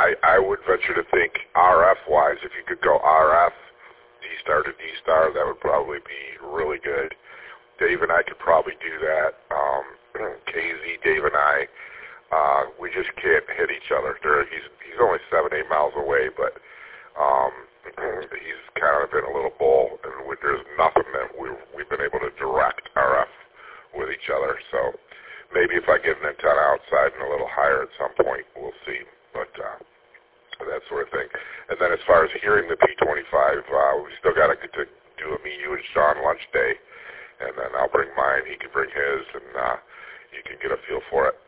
I would venture to think RF-wise, if you could go RF, D-Star to D-Star, that would probably be really good. Dave and I could probably do that. KZ, Dave and I, we just can't hit each other. He's only 7-8 miles away, but he's kind of been a little bull, and there's nothing that we've been able to direct RF with each other. So maybe if I get an antenna outside and a little higher at some point, we'll see. But that sort of thing. And then as far as hearing the P25, we still got to do a me, you, and Sean lunch day. And then I'll bring mine, he can bring his, and you can get a feel for it.